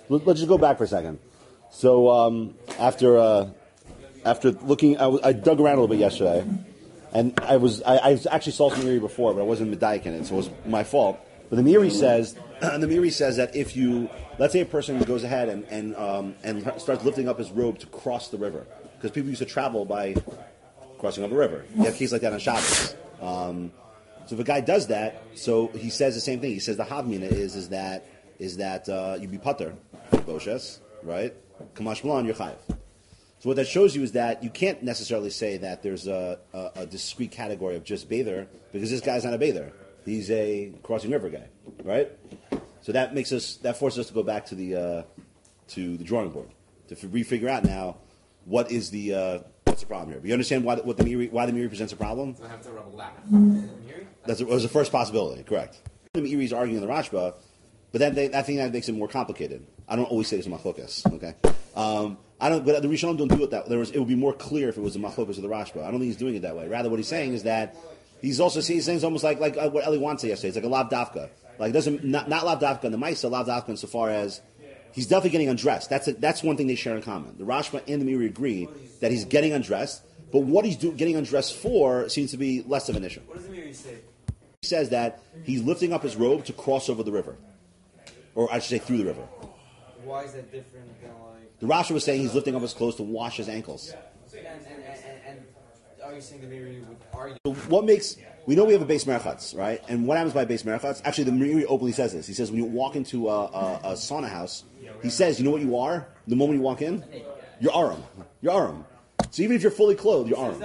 let's just go back for a second. So after looking, I dug around a little bit yesterday, and I actually saw some Meiri before, but I wasn't medayik in it, so it was my fault. But the Meiri says that if you, let's say a person goes ahead and starts lifting up his robe to cross the river, because people used to travel by crossing over a river. You have cases like that on Shabbos. So if a guy does that, so he says the same thing. He says the havmina is that you be pater, boshes, right? Kamash Malan, you're chayiv. So what that shows you is that you can't necessarily say that there's a discrete category of just bather, because this guy's not a bather. He's a crossing river guy, right? So that forces us to go back to the drawing board to refigure out now what's the problem here. But you understand why the Meiri presents a problem? So I have to rub a lap. That was the first possibility, correct. The Meiri is arguing the Rashba, but then I think that makes it more complicated. I don't always say this in machlokas, okay? But the Rishonim don't do it that way. It would be more clear if it was the machlokas or the Rashba. I don't think he's doing it that way. Rather, what he's saying is that he's saying it's almost like what Eli wants yesterday. It's like a lav dafka. Like it doesn't not lav dafka in the Maisa, lav dafka insofar as he's definitely getting undressed. That's one thing they share in common. The Rashba and the Meiri agree that he's getting undressed, but what he's getting undressed for seems to be less of an issue. What does the Meiri say? He says that he's lifting up his robe to cross over the river, or I should say through the river. Why is that different than like? The Rashi was saying he's lifting up his clothes to wash his ankles. And are you saying the Meiri would argue? So we know we have a base merchatz, right? And what happens by base merchatz? Actually, the Meiri openly says this. He says when you walk into a sauna house, he says, you know what you are? The moment you walk in? You're Aram. You're Aram. So even if you're fully clothed, you're Aram.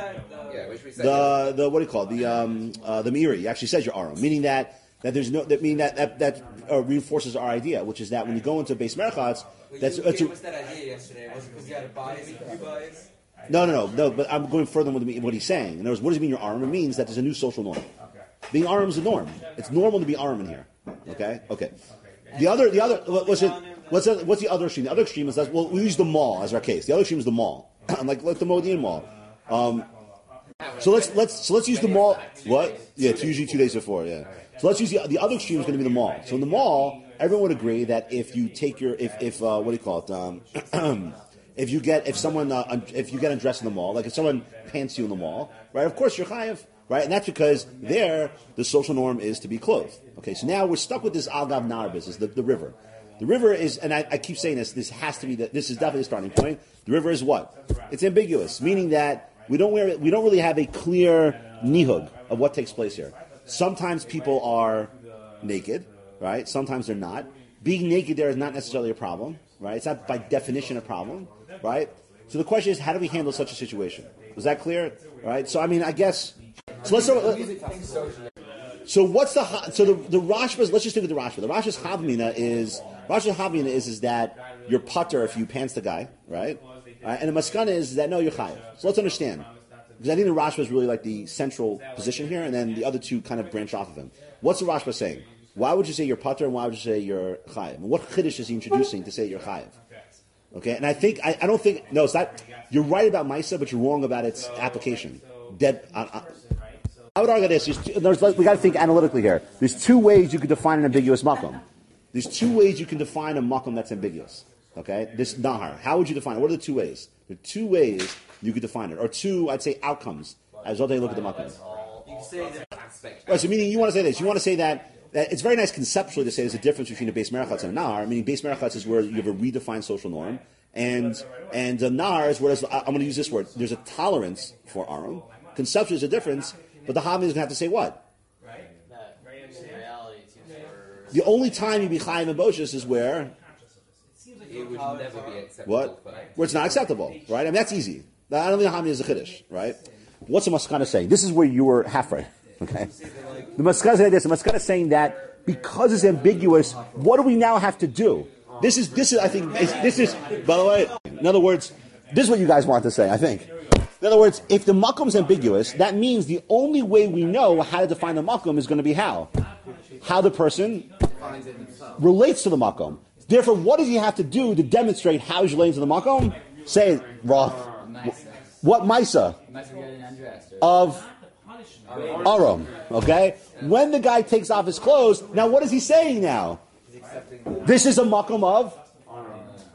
The what do you call it? The Meiri. He actually says you're Aram, meaning that there's no that reinforces our idea, which is that when you go into base merchatz, what's that idea yesterday? Was it because you had a bias, three bias? No. But I'm going further with what he's saying. In other words, what does it mean you're Aram? It means that there's a new social norm. Being Aram is a norm. It's normal to be Aram in here. Okay. The other what's the other extreme? The other extreme is that we use the mall as our case. The other extreme is the mall, like the Modi'in mall. So let's use the mall. What? Yeah, it's usually 2 days before. Yeah. So let's use the other extreme is going to be the mall. So in the mall, everyone would agree that if you take your if what do you call it? If you get undressed in the mall, like if someone pants you in the mall, right? Of course you're chayiv, right? And that's because there the social norm is to be clothed. Okay, so now we're stuck with this al-gav nar business, the river. The river is, and I keep saying this. This has to be this is definitely the starting point. The river is what? It's ambiguous, meaning that we don't really have a clear nihug of what takes place here. Sometimes people are naked, right? Sometimes they're not. Being naked there is not necessarily a problem, right? It's not by definition a problem, right? So the question is, how do we handle such a situation? Was that clear? Right? So I mean, I guess. So let's start with, so what's the Rashba's? Let's just think of the Rashba. The Rashba's havmina is that you're putter if you pants the guy, right? And the maskana is that no, you're chayiv. So let's understand, because I think the Rashba is really like the central position here, and then the other two kind of branch off of him. What's the Rashba saying? Why would you say you're putter and why would you say you're chayiv? And what chiddush is he introducing to say you're chayiv? Okay, and I don't think no, it's not. You're right about Maisa, but you're wrong about its application. I would argue this. We got to think analytically here. There's two ways you could define an ambiguous makom. There's two ways you can define a makom that's ambiguous. Okay, this nahar. How would you define it? What are the two ways? There are two ways you could define it, or two, I'd say, outcomes as well. They look at the makom. You can say that aspect. Right. So meaning you want to say this. You want to say that it's very nice conceptually to say there's a difference between a base merchatz and a nahar. Meaning base merchatz is where you have a redefined social norm, and a nahar is where I'm going to use this word. There's a tolerance for arum. Conceptually, there's a difference. But the Havmina is going to have to say what? Right. The only time you be Chayiv and Boshes is where? It would never be acceptable. What? Where it's not acceptable, right? I mean, that's easy. I don't think the Havmina is a Chiddush, right? What's the Maskana saying? This is where you were half right, okay? The Maskana is like this. The Maskana is saying that because it's ambiguous, what do we now have to do? This is. I think, this is, by the way, in other words, this is what you guys want to say, I think. In other words, if the makom is ambiguous, that means the only way we know how to define the makom is going to be how the person relates to the makom. Therefore, what does he have to do to demonstrate how he's relating to the makom? Say it, Roth. What Maisa? Of Aram. Okay? When the guy takes off his clothes, now what is he saying now? This is a makom of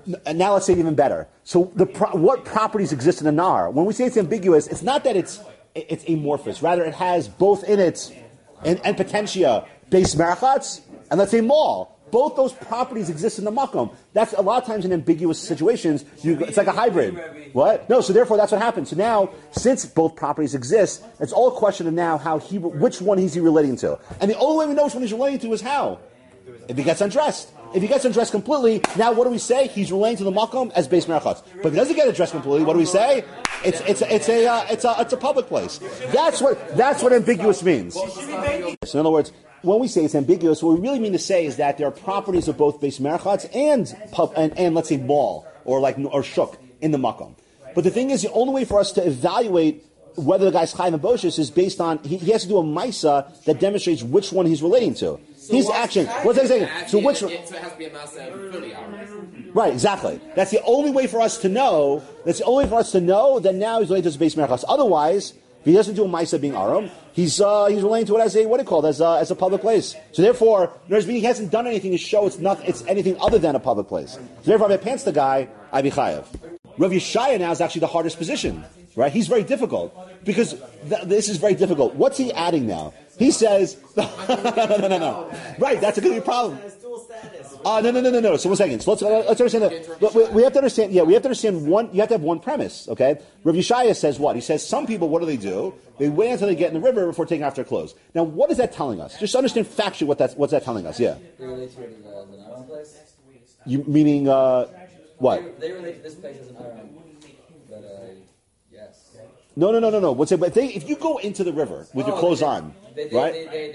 And now let's say it even better. So what properties exist in a nar? When we say it's ambiguous, it's not that it's amorphous. Rather, it has both in its and potentia base merachatz and let's say mall. Both those properties exist in the makom. That's a lot of times in ambiguous situations. It's like a hybrid. What? No. So therefore, that's what happens. So now, since both properties exist, it's all a question of now which one is he relating to. And the only way we know which one he's relating to is how. If he gets undressed. If he gets undressed completely, now what do we say? He's relating to the makom as base merachatz. But if he doesn't get undressed completely, what do we say? It's a public place. That's what ambiguous means. So in other words, when we say it's ambiguous, what we really mean to say is that there are properties of both base merachatz and let's say mall or shuk in the makom. But the thing is, the only way for us to evaluate whether the guy's chayv and boshes is based on he has to do a maisa that demonstrates which one he's relating to. So his action. What's that saying? So which? So it has to be a maisa fully hours. Right, exactly. That's the only way for us to know. That's the only way for us to know that now he's related to his base merachas. Otherwise, if he doesn't do a maisa being arum, he's relating to it as a public place. So therefore, he hasn't done anything to show it's anything other than a public place. So therefore, if I pants the guy, I be chayav. Rav Yeshaya now is actually the hardest position. Right? He's very difficult because this is very difficult. What's he adding now? He says, no. Right, that's a good problem. No. So 1 second. So let's understand that. We have to understand. Yeah, we have to understand one. You have to have one premise. Okay. Rav Yeshaya says what? He says some people. What do? They wait until they get in the river before taking off their clothes. Now, what is that telling us? Just understand factually what's that telling us? Yeah. They relate to it as an Aram place. You meaning what? They relate to this place as an Aram. But yes. No. But if you go into the river with your clothes on, right?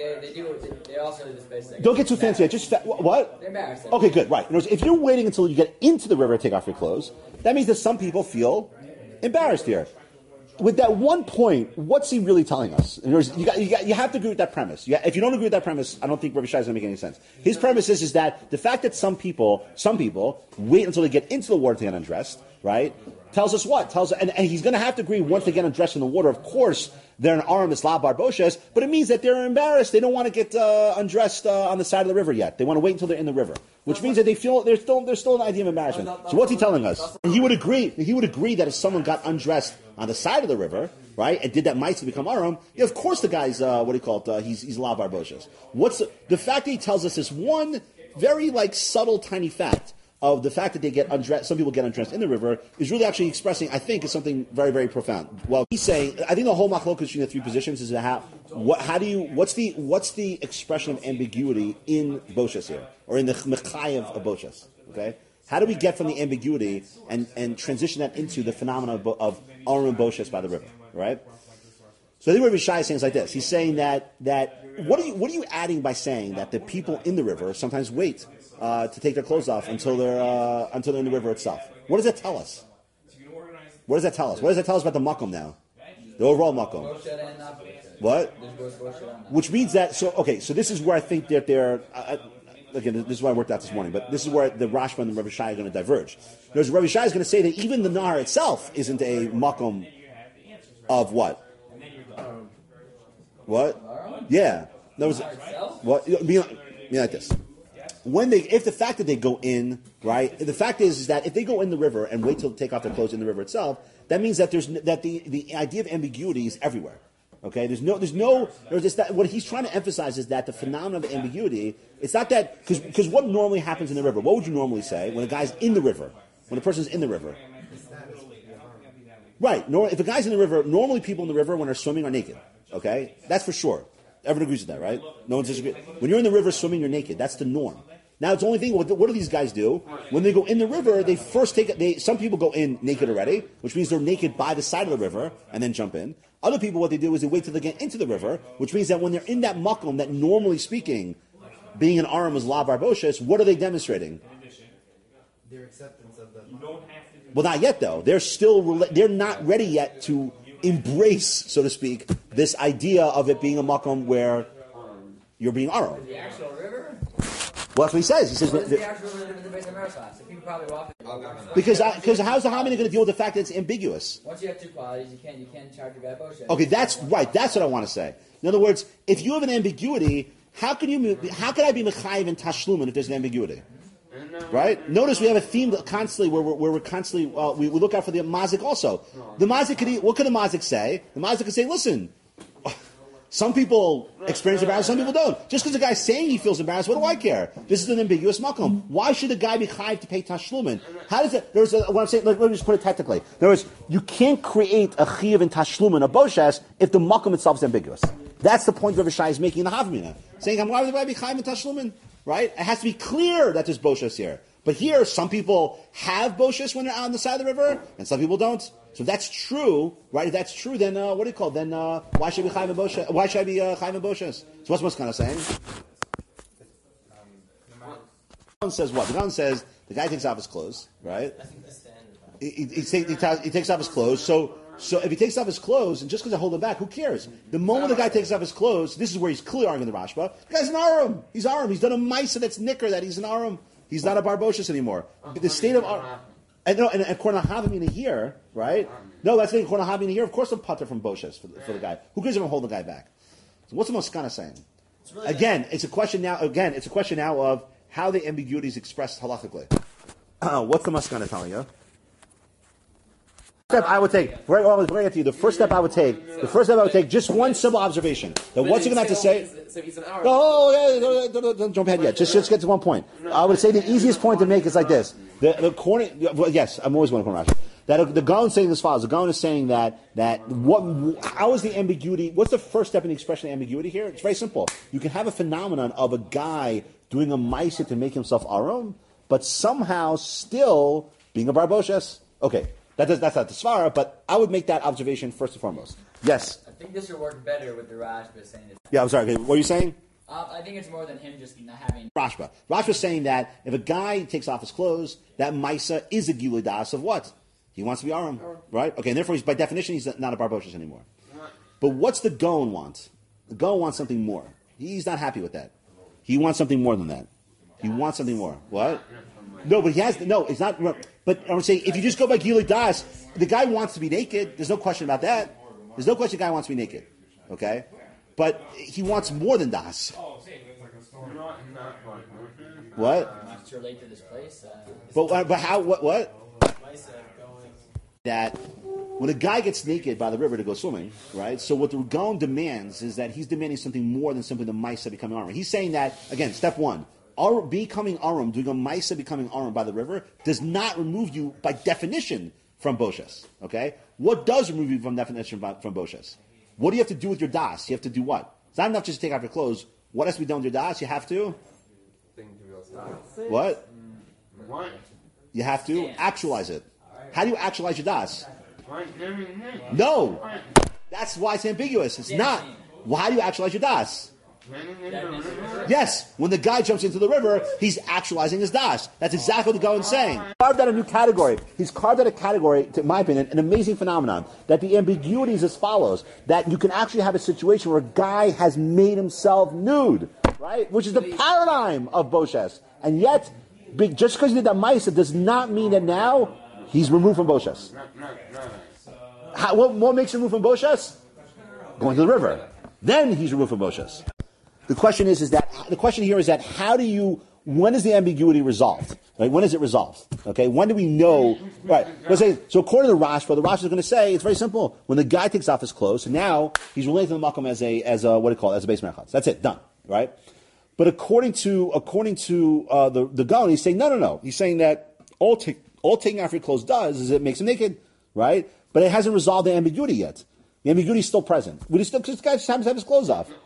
They also do this place. Don't get too fancy. What? They're embarrassed. Okay, good. Right. In other words, if you're waiting until you get into the river to take off your clothes, that means that some people feel embarrassed here. With that one point, what's he really telling us? In other words, you have to agree with that premise. If you don't agree with that premise, I don't think Rabbi Shai is going to make any sense. His premise is that the fact that some people wait until they get into the water to get undressed, right? Tells us what? And he's going to have to agree once they get undressed in the water. Of course, they're an aram isla bar boshes, but it means that they're embarrassed. They don't want to get undressed on the side of the river yet. They want to wait until they're in the river, which means that they feel there's still an idea of embarrassment. So what's he telling us? And he would agree that if someone got undressed on the side of the river, right, and did that mice to become aram, of course the guy's he's la bar boshes. What's the fact that he tells us this one very subtle tiny fact of the fact that they get undressed, some people get undressed in the river, is really actually expressing, I think, is something very, very profound. Well, he's saying, I think the whole machlokas between the three positions is what's the expression of ambiguity in boshes here, or in the mechayev of boshes? Okay, how do we get from the ambiguity and transition that into the phenomenon of arum and boshes by the river? Right. So I think Rabbi Shai is saying it's like this. He's saying that what are you adding by saying that the people in the river sometimes wait to take their clothes off until they're in the river itself? What does that tell us? What does that tell us? What does that tell us about the makom now? The overall makom. What? Which means that so this is where I think that they're again, this is why I worked out this morning, but this is where the Rashba and the Rabbi Shai are going to diverge. Because Rabbi Shai is going to say that even the Nahar itself isn't a makom of what? What? Yeah. That was what? Be like this. If the fact that they go in, right? The fact is that if they go in the river and wait till they take off their clothes in the river itself, that means that the idea of ambiguity is everywhere. Okay, what he's trying to emphasize is that the phenomenon of ambiguity, it's not that, because what normally happens in the river, what would you normally say when a guy's in the river, when a person's in the river? Right, if a guy's in the river, normally people in the river when they're swimming are naked, okay? That's for sure. Everyone agrees with that, right? No one's disagreeing. When you're in the river swimming, you're naked. That's the norm. Now, it's the only thing, what do these guys do? When they go in the river, they first some people go in naked already, which means they're naked by the side of the river, and then jump in. Other people, what they do is they wait till they get into the river, which means that when they're in that makom, that normally speaking, being an aram is la barboshes, what are they demonstrating? Their acceptance of the... Well, not yet, though. They're not ready yet to embrace, so to speak, this idea of it being a makom where you're being aram. The actual river? Well, that's what he says. He says the actual river in the base of Marisol? So people probably walk it. Because how's the Hamina going to deal with the fact that it's ambiguous? Once you have two qualities, you can't charge your bad bullshit. Okay, that's right. That's what I want to say. In other words, if you have an ambiguity, how can I be mechayiv in tashlumin if there's an ambiguity? Right? Notice we have a theme that constantly where we're constantly we look out for the mazik also. The mazik what could the mazik say? The mazik could say, listen, some people experience embarrassment, some people don't. Just because the guy's saying he feels embarrassed, what do I care? This is an ambiguous makom. Why should a guy be chayiv to pay tashlumin? How does it? What I'm saying. Let me just put it technically. In other words, you can't create a chayiv in tashlumin, a boshes, if the makom itself is ambiguous. That's the point Rav Shai is making in the Havamina, saying, "Why would I be chayiv in tashlumin?" Right? It has to be clear that there's boshes here. But here, some people have boshes when they're out on the side of the river, and some people don't. So if that's true, right? If that's true, then what do you call it? Then why should I be chayim in boshes? Why should I be chayim in boshes? So what's kind of saying? The Gaon says what? The Gaon says the guy takes off his clothes, right? He takes off his clothes. So if he takes off his clothes, and just because I hold him back, who cares? The moment the guy takes off his clothes, this is where he's clearly arguing the Rashba. The guy's an arum. He's arum. He's done a ma'isa that's nicker that he's an arum. He's not a barboshes anymore. The state of and according to Havamina here, right? No, that's according to Havamina here. Of course, I'm putter from boshes for the guy. Who cares if I'm holding the guy back? So what's the Moskana saying? Again, it's a question now. It's a question now of how the ambiguity is expressed halachically. What's the Moskana telling you? Step I would take. Before I get to you, the first step I would take, just one simple observation. That what's he going to have to say? So he's an hour. Oh, yeah, don't jump ahead yet. Just get to one point. I would say the easiest point to make is like this. The corner. Well, yes, I'm always going to corner Rashi. That the Gaon is saying this follows. The Gaon is saying that how is the ambiguity? What's the first step in the expression of ambiguity here? It's very simple. You can have a phenomenon of a guy doing a ma'aseh to make himself arum, but somehow still being a barboshes. Okay. That's not the svara, but I would make that observation first and foremost. Yes? I think this would work better with the Rashba saying this. Yeah, I'm sorry. Okay, what are you saying? I think it's more than him just not having... Rashba. Rashba's saying that if a guy takes off his clothes, that Maisa is a Gilui Das of what? He wants to be Aram, right? Okay, and therefore, by definition, he's not a Barboshes anymore. But what's the Gaon want? The Gaon wants something more. He's not happy with that. He wants something more than that. He wants something more. What? No, but he has... No, it's not... But I'm saying, if you just go by Gilui Das, the guy wants to be naked. There's no question about that. There's no question the guy wants to be naked. Okay? But he wants more than Das. What? Not to relate to this place. But how? What? That when a guy gets naked by the river to go swimming, right? So what the Gaon demands is that he's demanding something more than simply the Maisa becoming Arum. He's saying that, again, step one, becoming Arum, doing a Maisa becoming Arum by the river, does not remove you by definition from Boshes. Okay? What does remove you from definition from Boshes? What do you have to do with your Das? You have to do what? It's not enough just to take off your clothes. What has to be done with your Das? You have to... What? You have to actualize it. How do you actualize your Das? No. That's why it's ambiguous. It's not. Well, how do you actualize your Das? Yes. When the guy jumps into the river, he's actualizing his Das. That's exactly what the Gaon is saying. Carved out a new category. He's carved out a category, in my opinion, an amazing phenomenon. That the ambiguity is as follows. That you can actually have a situation where a guy has made himself nude. Right? Which is the paradigm of Boshes. And yet, just because he did that Maisa does not mean that now he's removed from Boshes. What makes him removed from Boshes? Going to the river. Then he's removed from Boshes. The question is that the question here is that when is the ambiguity resolved? Right? When is it resolved? Okay? When do we know? Right. So according to the Rashba is going to say it's very simple. When the guy takes off his clothes, now he's related to the makom as a what do you call it? As a base merchatz. That's it. Done. Right? But according to the Gaon, he's saying no. He's saying that all taking off your clothes does is it makes him naked, right? But it hasn't resolved the ambiguity yet. The ambiguity is still present. Because this guy just happens to have his clothes off.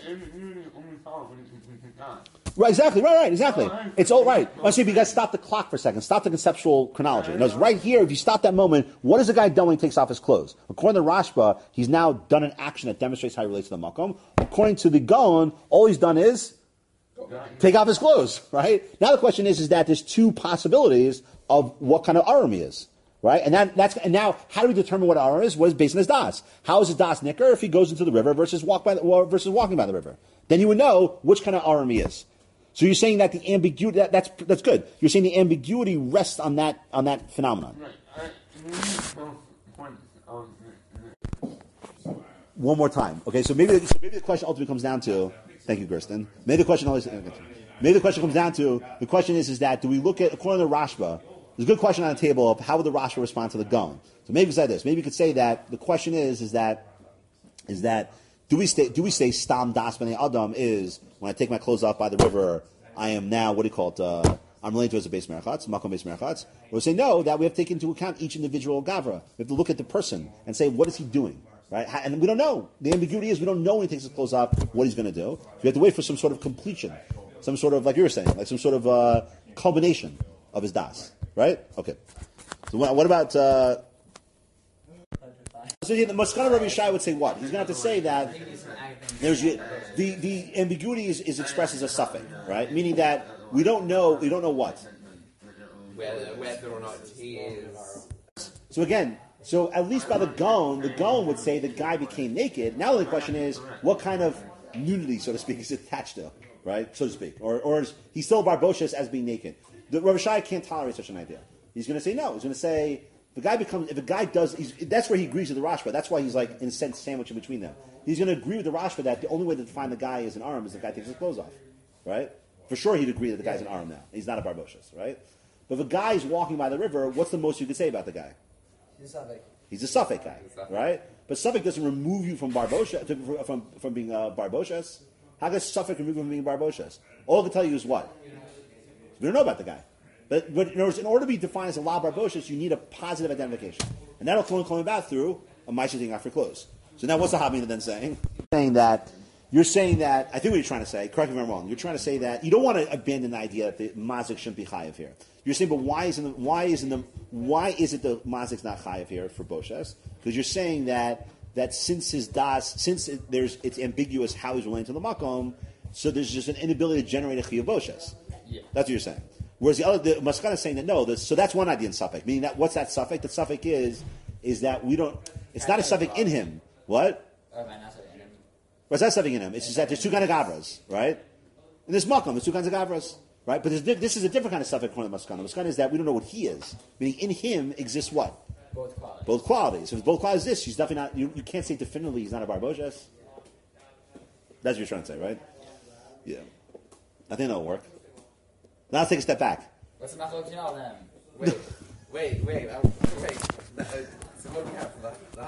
Right, exactly. Right, exactly. It's all right. Let's see if you guys stop the clock for a second. Stop the conceptual chronology. And it's right here. If you stop that moment, what is the guy done when he takes off his clothes? According to Rashba, he's now done an action that demonstrates how he relates to the makom. According to the Gaon, all he's done is take off his clothes. Right. Now the question is that there's two possibilities of what kind of arum he is. Right, and now how do we determine what arum is? What is based on his das? How is his das nicker if he goes into the river versus walking by the river? Then you would know which kind of arum he is. So you're saying that the ambiguity that's good. You're saying the ambiguity rests on that phenomenon. One more time, okay? So maybe the question ultimately comes down to. Thank you, Gersten. Maybe the question always. Maybe the question comes down to, the question is that, do we look at, according to Rashba, there's a good question on the table of how would the Rashba respond to the Gaon. So maybe it's like this. Maybe you could say that the question is that do we say Stam Das B'nai Adam is when I take my clothes off by the river, I am now, what do you call it? I'm related to as a base merachatz, makom base merachatz. Or we say no, that we have to take into account each individual gavra. We have to look at the person and say, what is he doing? Right? And we don't know. The ambiguity is we don't know when he takes his clothes off what he's going to do. So we have to wait for some sort of completion, some sort of, like you were saying, like some sort of culmination of his das. Right? Okay. So what about? So the Maskana Rabbi Yishai would say what? He's going to have to say that there's the ambiguity is expressed as a suffix, right? Meaning that we don't know what. Whether or not he is. So again, at least by the Gaon would say the guy became naked. Now the only question is, what kind of nudity, so to speak, is attached to, right? So to speak. Or is he still barbocious as being naked? The Rabbi Shai can't tolerate such an idea. He's going to say no. He's going to say, if a guy does, that's where he agrees with the Rashba. That's why he's like, in a sense, sandwiched in between them. He's going to agree with the Rashba that the only way to define the guy as an arm is the guy takes his clothes off, right? For sure he'd agree that the guy's an arm now. He's not a barbocious, right? But if a guy's walking by the river, what's the most you could say about the guy? He's a suffix guy, right? But suffix doesn't remove you from barbocious, from being barbocious. How does suffix remove you from being barbocious? All I can tell you is what? We don't know about the guy. But in order to be defined as a la barbocious, you need a positive identification. And that'll come about through a ma'aseh taking off your clothes. So now what's the Habmina then saying? You're saying that, I think what you're trying to say, correct me if I'm wrong, you're trying to say that you don't want to abandon the idea that the mazik shouldn't be chayiv here. You're saying, but why isn't the mazik's not chayiv here for boshes? Because you're saying that since his das, it's ambiguous how he's relating to the makom, so there's just an inability to generate a chayiv boshes. Yeah. That's what you're saying. Whereas the Maskana is saying that no, so that's one idea in suffix. Meaning that what's that suffix? The suffix is that we don't. It's not a suffix in him. What? What's that suffix in him? It's just that there's two kinds of gavras, right? In this makom, there's two kinds of gavras, right? But this is a different kind of suffix from the Maskana. Maskana is that we don't know what he is. Meaning in him exists what? Both qualities. Both qualities. So if both qualities exist, he's definitely not. You can't say definitively he's not a barboshes. That's what you're trying to say, right? Yeah. I think that'll work. Now let's take a step back. What's the machlok then? Wait. So what do we have for that?